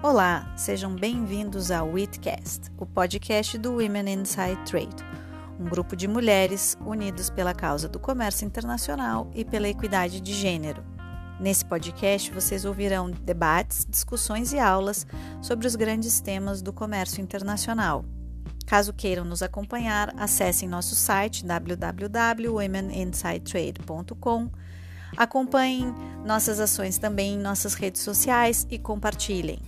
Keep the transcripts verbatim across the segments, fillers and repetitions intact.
Olá, sejam bem-vindos ao WITcast, o podcast do Women Inside Trade, um grupo de mulheres unidas pela causa do comércio internacional e pela equidade de gênero. Nesse podcast, vocês ouvirão debates, discussões e aulas sobre os grandes temas do comércio internacional. Caso queiram nos acompanhar, acessem nosso site w w w ponto women inside trade ponto com, acompanhem nossas ações também em nossas redes sociais e compartilhem.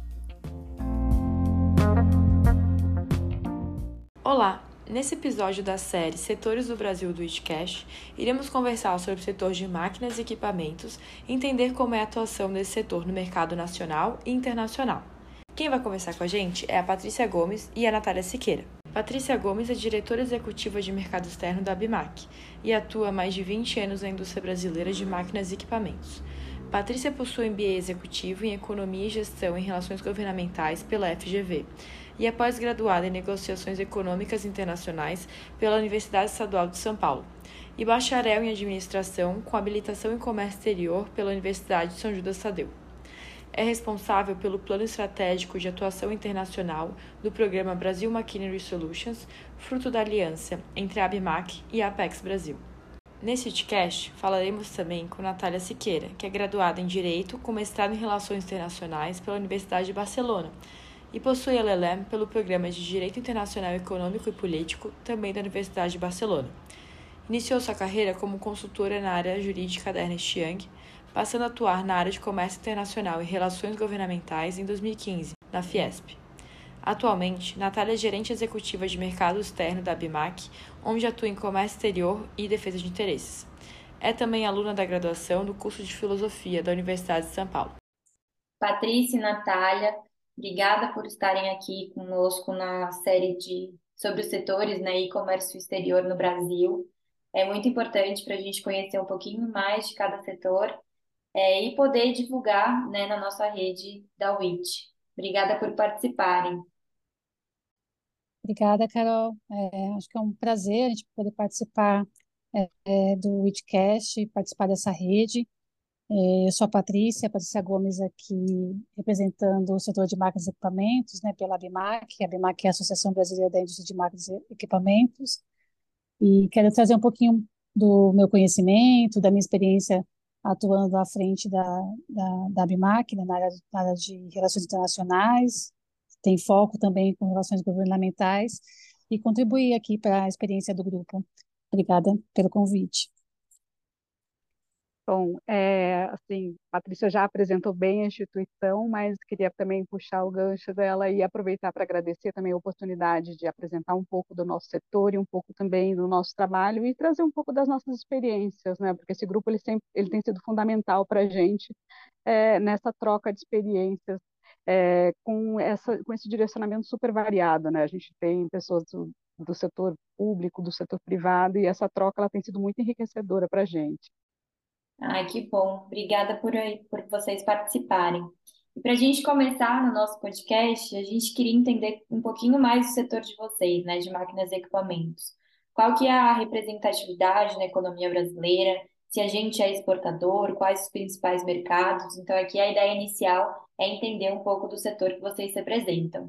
Olá! Nesse episódio da série Setores do Brasil do WITcast, iremos conversar sobre o setor de máquinas e equipamentos e entender como é a atuação desse setor no mercado nacional e internacional. Quem vai conversar com a gente é a Patrícia Gomes e a Natália Siqueira. Patrícia Gomes é diretora executiva de mercado externo da ABIMAQ e atua há mais de vinte anos na indústria brasileira de máquinas e equipamentos. Patrícia possui M B A executivo em Economia e Gestão em Relações Governamentais pela F G V e é pós-graduada em Negociações Econômicas Internacionais pela Universidade Estadual de São Paulo e bacharel em Administração com habilitação em Comércio Exterior pela Universidade de São Judas Tadeu. É responsável pelo Plano Estratégico de Atuação Internacional do Programa Brasil Machinery Solutions, fruto da aliança entre a ABIMAQ e a Apex Brasil. Nesse podcast, falaremos também com Natália Siqueira, que é graduada em Direito com mestrado em Relações Internacionais pela Universidade de Barcelona e possui L L M pelo Programa de Direito Internacional Econômico e Político, também da Universidade de Barcelona. Iniciou sua carreira como consultora na área jurídica da Ernst Young, passando a atuar na área de Comércio Internacional e Relações Governamentais em dois mil e quinze, na Fiesp. Atualmente, Natália é gerente executiva de mercado externo da ABIMAQ, onde atua em comércio exterior e defesa de interesses. É também aluna da graduação do curso de Filosofia da Universidade de São Paulo. Patrícia e Natália, obrigada por estarem aqui conosco na série de, sobre os setores, né, e comércio exterior no Brasil. É muito importante para a gente conhecer um pouquinho mais de cada setor é, e poder divulgar, né, na nossa rede da W I T. Obrigada por participarem. Obrigada, Carol. É, acho que é um prazer a gente poder participar é, é, do WITcast, participar dessa rede. É, eu sou a Patrícia, Patrícia Gomes aqui, representando o setor de máquinas e equipamentos, né, pela ABIMAQ. A ABIMAQ é a Associação Brasileira da Indústria de Máquinas e Equipamentos. E quero trazer um pouquinho do meu conhecimento, da minha experiência atuando à frente da, da, da ABIMAQ, né, na área, na área de relações internacionais. Tem foco também com relações governamentais e contribuir aqui para a experiência do grupo. Obrigada pelo convite. Bom, é, assim, a Patrícia já apresentou bem a instituição, mas queria também puxar o gancho dela e aproveitar para agradecer também a oportunidade de apresentar um pouco do nosso setor e um pouco também do nosso trabalho e trazer um pouco das nossas experiências, né? Porque esse grupo ele sempre, ele tem sido fundamental para a gente é, nessa troca de experiências. É, com, essa, com esse direcionamento super variado, né? A gente tem pessoas do, do setor público, do setor privado, e essa troca ela tem sido muito enriquecedora para a gente. Ai, que bom. Obrigada por, aí, por vocês participarem. E para a gente começar no nosso podcast, a gente queria entender um pouquinho mais do setor de vocês, né, de máquinas e equipamentos. Qual que é a representatividade na economia brasileira? Se a gente é exportador, quais os principais mercados? Então, aqui a ideia inicial é entender um pouco do setor que vocês representam.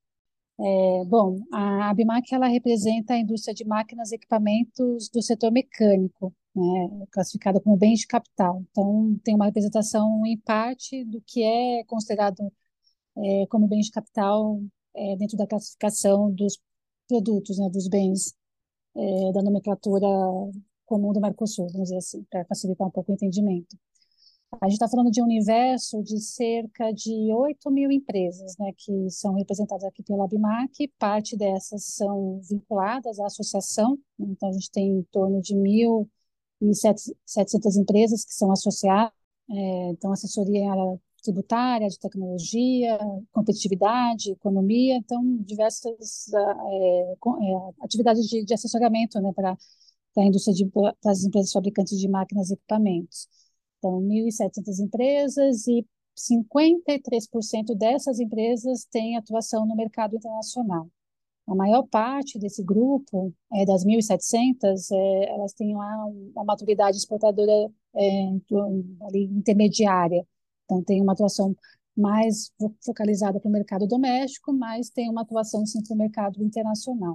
É, bom, a ABIMAQ ela representa a indústria de máquinas e equipamentos do setor mecânico, né, classificada como bens de capital. Então, tem uma representação em parte do que é considerado é, como bens de capital é, dentro da classificação dos produtos, né, dos bens é, da nomenclatura comum do Mercosul, vamos dizer assim, para facilitar um pouco o entendimento. A gente está falando de um universo de cerca de oito mil empresas, né, que são representadas aqui pela ABIMAQ. Parte dessas são vinculadas à associação, então a gente tem em torno de mil e setecentas empresas que são associadas, é, então assessoria em área tributária, de tecnologia, competitividade, economia, então diversas é, é, atividades de, de assessoramento, né, para a indústria de, para as empresas fabricantes de máquinas e equipamentos. Então, mil e setecentas empresas e cinquenta e três por cento dessas empresas têm atuação no mercado internacional. A maior parte desse grupo, é, das mil e setecentas, é, elas têm lá uma maturidade exportadora é, ali, intermediária. Então, tem uma atuação mais fo- focalizada para o mercado doméstico, mas tem uma atuação sim para o mercado internacional.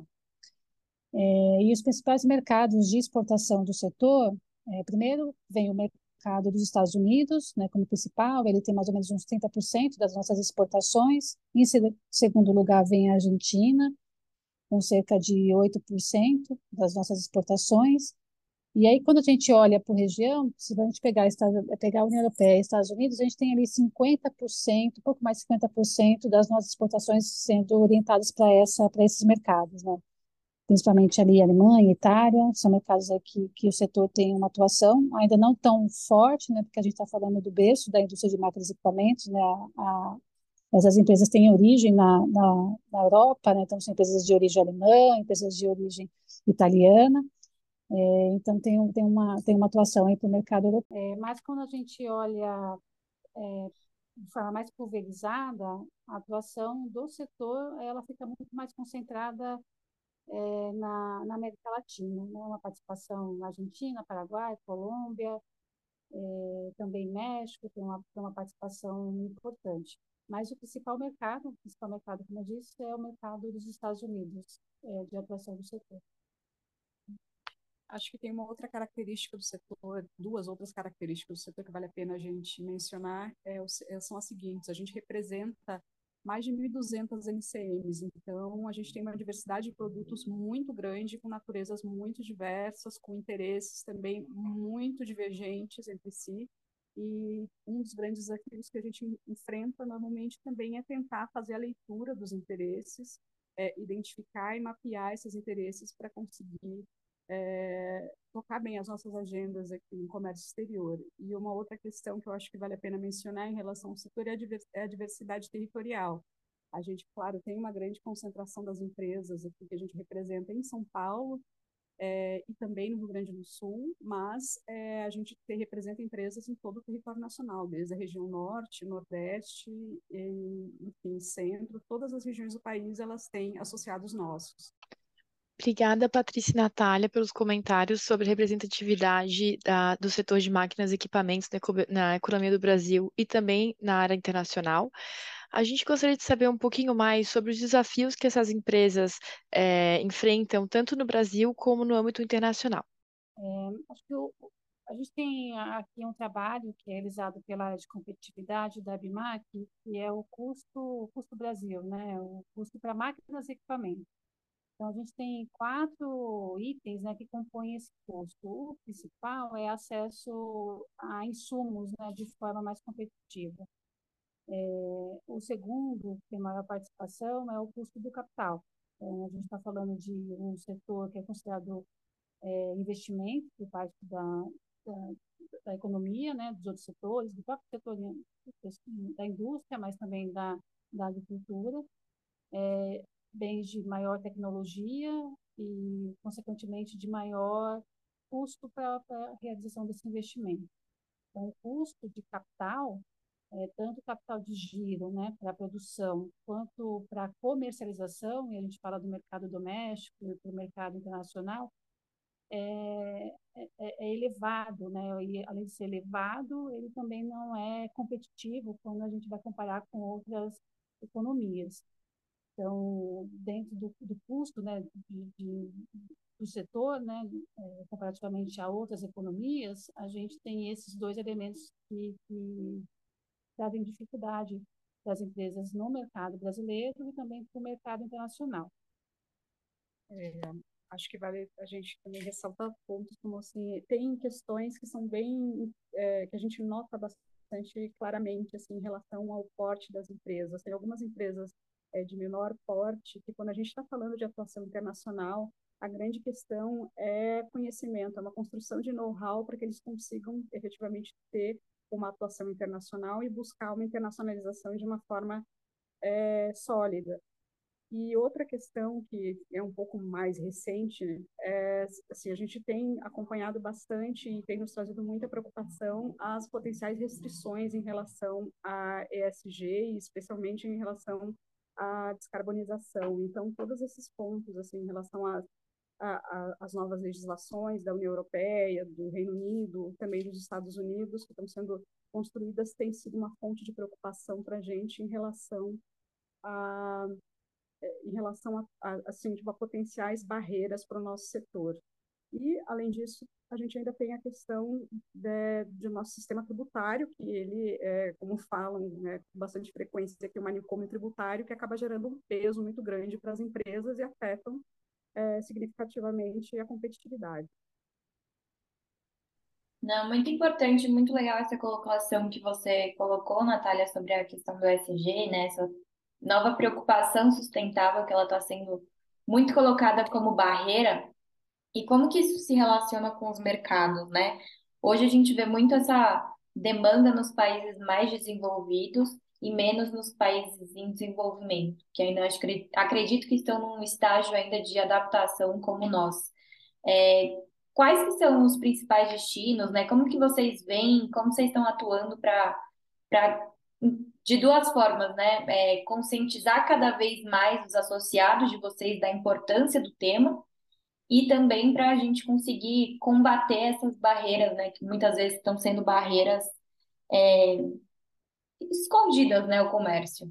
É, e os principais mercados de exportação do setor, é, primeiro vem o mercado dos Estados Unidos, né, como principal, ele tem mais ou menos uns trinta por cento das nossas exportações. Em se- segundo lugar vem a Argentina, com cerca de oito por cento das nossas exportações. E aí, quando a gente olha por região, se a gente pegar, Estados- pegar a União Europeia e Estados Unidos, a gente tem ali cinquenta por cento, um pouco mais de cinquenta por cento das nossas exportações sendo orientadas para essa, para esses mercados, né? Principalmente ali Alemanha, Itália, são mercados aqui que o setor tem uma atuação, ainda não tão forte, né? Porque a gente está falando do berço da indústria de máquinas e equipamentos, né? A, a, essas empresas têm origem na, na, na Europa, né? Então, são empresas de origem alemã, empresas de origem italiana. É, então, tem, um- tem, uma, tem uma atuação aí para o mercado europeu. É, mas quando a gente olha é, de forma mais pulverizada, a atuação do setor ela fica muito mais concentrada é, na, na América Latina, né? Uma participação na Argentina, Paraguai, Colômbia, é, também México, tem uma, tem uma participação importante. Mas o principal mercado, o principal mercado, como eu disse, é o mercado dos Estados Unidos, é, de atuação do setor. Acho que tem uma outra característica do setor, duas outras características do setor que vale a pena a gente mencionar, é, é, são as seguintes. A gente representa mais de mil e duzentas M C Ms, então a gente tem uma diversidade de produtos muito grande, com naturezas muito diversas, com interesses também muito divergentes entre si. E um dos grandes desafios que a gente enfrenta normalmente também é tentar fazer a leitura dos interesses, é, identificar e mapear esses interesses para conseguir é, tocar bem as nossas agendas aqui no comércio exterior. E uma outra questão que eu acho que vale a pena mencionar em relação ao setor é a, divers, é a diversidade territorial. A gente, claro, tem uma grande concentração das empresas aqui que a gente representa em São Paulo é, e também no Rio Grande do Sul, mas é, a gente tem, representa empresas em todo o território nacional, desde a região norte, nordeste, e, enfim, centro, todas as regiões do país elas têm associados nossos. Obrigada, Patrícia e Natália, pelos comentários sobre a representatividade da- do setor de máquinas e equipamentos na, eco- na economia do Brasil e também na área internacional. A gente gostaria de saber um pouquinho mais sobre os desafios que essas empresas eh, enfrentam, tanto no Brasil como no âmbito internacional. É, acho que o, a gente tem aqui um trabalho que é realizado pela área de competitividade da ABIMAC, que é o custo, o custo Brasil, né? O custo para máquinas e equipamentos. Então, a gente tem quatro itens, né, que compõem esse custo. O principal é acesso a insumos, né, de forma mais competitiva. É, o segundo, que tem maior participação, é o custo do capital. Então, a gente está falando de um setor que é considerado é, investimento por parte da, da, da economia, né, dos outros setores, do próprio setor da indústria, mas também da, da agricultura, é, bens de maior tecnologia e, consequentemente, de maior custo para a realização desse investimento. Então, o custo de capital, é, tanto capital de giro, né, para a produção, quanto para a comercialização, e a gente fala do mercado doméstico e do mercado internacional, é, é, é elevado, né? E, além de ser elevado, ele também não é competitivo quando a gente vai comparar com outras economias. Então, dentro do, do custo, né, de, de, do setor, né, é, comparativamente a outras economias, a gente tem esses dois elementos que, que trazem dificuldade das empresas no mercado brasileiro e também para o mercado internacional. É, acho que vale a gente também ressaltar pontos como assim, tem questões que são bem, é, que a gente nota bastante claramente assim, em relação ao porte das empresas. Tem algumas empresas é, de menor porte que quando a gente está falando de atuação internacional, a grande questão é conhecimento, é uma construção de know-how para que eles consigam efetivamente ter uma atuação internacional e buscar uma internacionalização de uma forma é, sólida. E outra questão que é um pouco mais recente, né, é assim, a gente tem acompanhado bastante e tem nos trazido muita preocupação as potenciais restrições em relação à E S G, e especialmente em relação à descarbonização. Então, todos esses pontos assim, em relação a a, a, as novas legislações da União Europeia, do Reino Unido, também dos Estados Unidos, que estão sendo construídas, tem sido uma fonte de preocupação para a gente em relação a, em relação a, a, assim, tipo, a potenciais barreiras para o nosso setor. E, além disso, a gente ainda tem a questão de, de nosso sistema tributário, que ele, é, como falam, né, com bastante frequência, que é o manicômio tributário, que acaba gerando um peso muito grande para as empresas e afetam é, significativamente a competitividade. Não, muito importante, muito legal essa colocação que você colocou, Natália, sobre a questão do E S G, né? Essa nova preocupação sustentável que ela está sendo muito colocada como barreira e como que isso se relaciona com os mercados, né? Hoje a gente vê muito essa demanda nos países mais desenvolvidos e menos nos países em desenvolvimento, que ainda acho que- acredito que estão num estágio ainda de adaptação como nós. É, quais que são os principais destinos, né? Como que vocês veem, como vocês estão atuando para, para, de duas formas, né? É, conscientizar cada vez mais os associados de vocês da importância do tema e também para a gente conseguir combater essas barreiras, né? Que muitas vezes estão sendo barreiras escondidas, né? O comércio.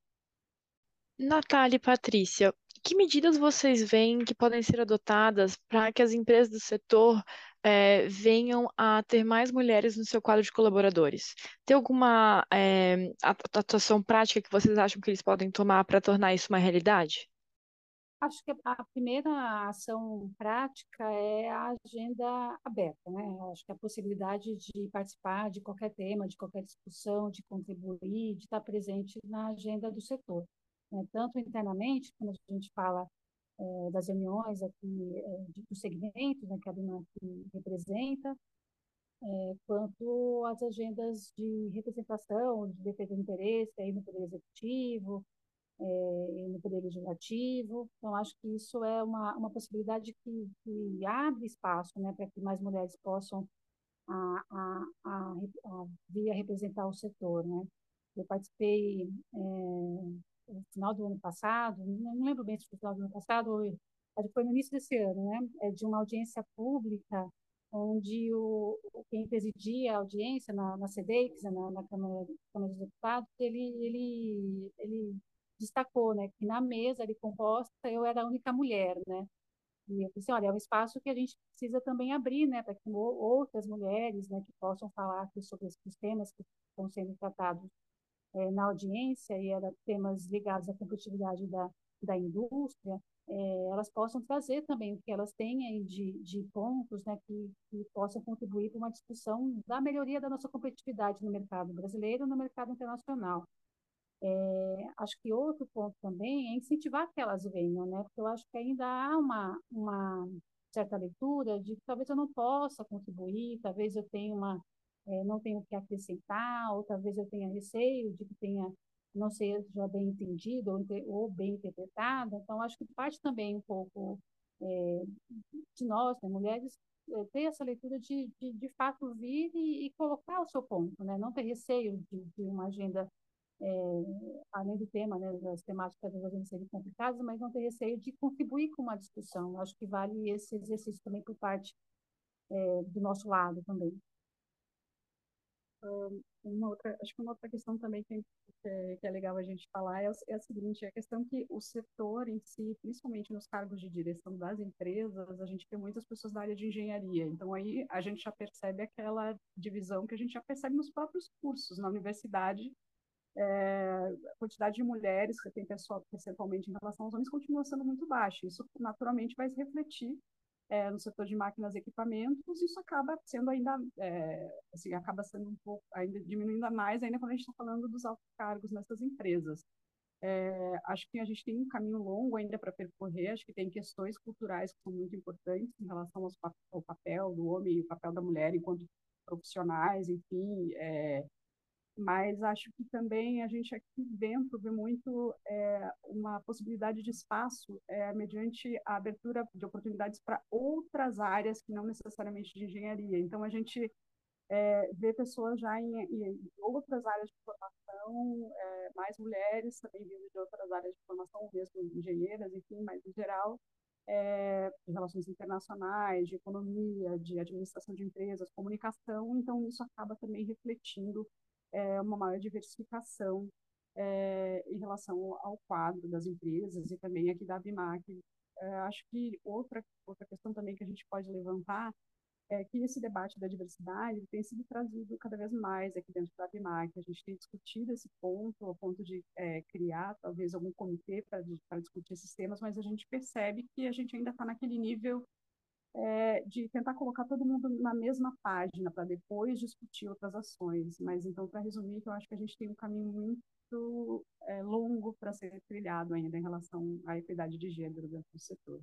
Natália e Patrícia, que medidas vocês veem que podem ser adotadas para que as empresas do setor eh, venham a ter mais mulheres no seu quadro de colaboradores? Tem alguma eh, atu- atuação prática que vocês acham que eles podem tomar para tornar isso uma realidade? Acho que a primeira ação prática é a agenda aberta, né? Acho que a possibilidade de participar de qualquer tema, de qualquer discussão, de contribuir, de estar presente na agenda do setor, né? Tanto internamente, quando a gente fala eh, das reuniões aqui eh, de- dos segmentos, né, que a Binac representa, eh, quanto as agendas de representação, de defesa do interesse aí no Poder Executivo, eh, no Poder Legislativo. Então, acho que isso é uma, uma possibilidade que, que abre espaço, né, para que mais mulheres possam a, a, a, a vir a representar o setor, né? Eu participei é, no final do ano passado, não lembro bem se foi no final do ano passado ou acho que foi no início desse ano, né? É de uma audiência pública onde o, quem presidia a audiência na, na SEDEX, na, na Câmara, Câmara dos Deputados, ele, ele, ele destacou, né, que na mesa ali composta eu era a única mulher, né? E eu pensei, olha, é um espaço que a gente precisa também abrir, né, para que outras mulheres, né, que possam falar aqui sobre esses temas que estão sendo tratados eh, na audiência, e era temas ligados à competitividade da, da indústria, eh, elas possam trazer também o que elas têm aí de, de pontos, né, que, que possam contribuir para uma discussão da melhoria da nossa competitividade no mercado brasileiro e no mercado internacional. É, acho que outro ponto também é incentivar que elas venham, né? Porque eu acho que ainda há uma, uma certa leitura de que talvez eu não possa contribuir, talvez eu tenha uma, é, não tenha o que acrescentar, ou talvez eu tenha receio de que tenha não seja bem entendido ou, ou bem interpretado. Então, acho que parte também um pouco é, de nós, né, mulheres, é, ter essa leitura de, de, de fato vir e, e colocar o seu ponto, né? Não ter receio de, de uma agenda é, além do tema, né, das temáticas das vezes serem complicadas, mas não ter receio de contribuir com uma discussão. Acho que vale esse exercício também por parte é, do nosso lado também. Uma outra, acho que uma outra questão também que é, que é legal a gente falar é, é a seguinte, é a questão que o setor em si, principalmente nos cargos de direção das empresas, a gente tem muitas pessoas da área de engenharia, então aí a gente já percebe aquela divisão que a gente já percebe nos próprios cursos na universidade, é, a quantidade de mulheres que tem pessoal, percentualmente em relação aos homens continua sendo muito baixa. Isso naturalmente vai se refletir é, no setor de máquinas e equipamentos. Isso acaba sendo ainda, é, assim, acaba sendo um pouco, ainda diminuindo mais ainda quando a gente está falando dos altos cargos nessas empresas. É, acho que a gente tem um caminho longo ainda para percorrer. Acho que tem questões culturais que são muito importantes em relação aos, ao papel do homem e o papel da mulher enquanto profissionais, enfim, é, mas acho que também a gente aqui dentro vê muito é, uma possibilidade de espaço é, mediante a abertura de oportunidades para outras áreas que não necessariamente de engenharia. Então, a gente é, vê pessoas já em, em outras áreas de formação, é, mais mulheres também vindo de outras áreas de formação, mesmo engenheiras, enfim, mas em geral é, de relações internacionais, de economia, de administração de empresas, comunicação, então isso acaba também refletindo é, uma maior diversificação é, em relação ao quadro das empresas e também aqui da ABIMAQ. É, acho que outra, outra questão também que a gente pode levantar é que esse debate da diversidade tem sido trazido cada vez mais aqui dentro da ABIMAQ. A gente tem discutido esse ponto, ao ponto de é, criar talvez algum comitê para discutir esses temas, mas a gente percebe que a gente ainda está naquele nível é, de tentar colocar todo mundo na mesma página para depois discutir outras ações. Mas então, para resumir, eu acho que a gente tem um caminho muito é, longo para ser trilhado ainda em relação à equidade de gênero dentro do setor.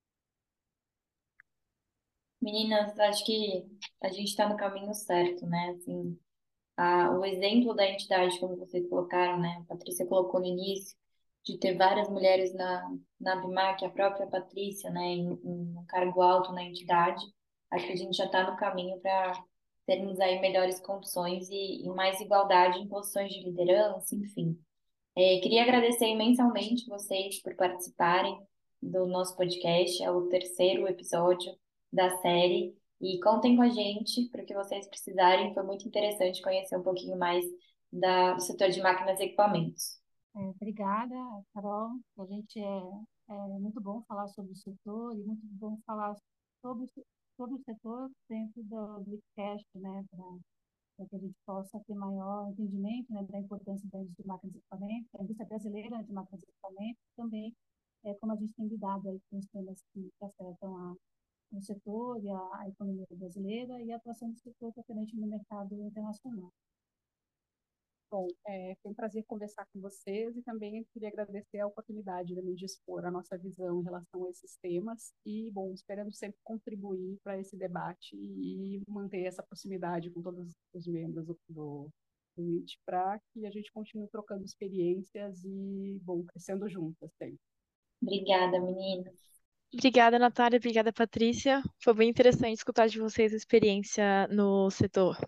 Meninas, acho que a gente está no caminho certo, né? Assim, a, o exemplo da entidade, como vocês colocaram, né? A Patrícia colocou no início, de ter várias mulheres na, na ABIMAQ, a própria Patrícia, né? Em, em um cargo alto na entidade. Acho que a gente já está no caminho para termos aí melhores condições e, e mais igualdade em posições de liderança, enfim. É, queria agradecer imensamente vocês por participarem do nosso podcast, é o terceiro episódio da série, e contem com a gente para o que vocês precisarem. Foi muito interessante conhecer um pouquinho mais da, do setor de máquinas e equipamentos. É, obrigada, Carol. A gente é, é muito bom falar sobre o setor e muito bom falar sobre, sobre o setor dentro do podcast, né, para que a gente possa ter maior entendimento, né, da importância da indústria de máquinas e equipamentos, da indústria brasileira de máquinas e equipamentos, também é, como a gente tem lidado aí com os temas que afetam a, o setor e a, a economia brasileira e a atuação do setor totalmente no mercado internacional. Bom, é, foi um prazer conversar com vocês e também queria agradecer a oportunidade de me expor a nossa visão em relação a esses temas e, bom, esperamos sempre contribuir para esse debate e manter essa proximidade com todos os membros do, do, do I T para que a gente continue trocando experiências e, bom, crescendo juntas sempre. Obrigada, meninas. Obrigada, Natália. Obrigada, Patrícia. Foi bem interessante escutar de vocês a experiência no setor.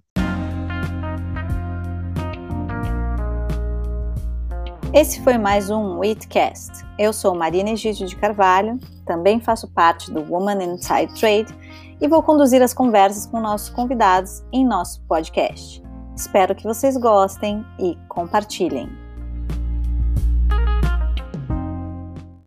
Esse foi mais um WITcast. Eu sou Marina Egídio de Carvalho, também faço parte do Women Inside Trade e vou conduzir as conversas com nossos convidados em nosso podcast. Espero que vocês gostem e compartilhem.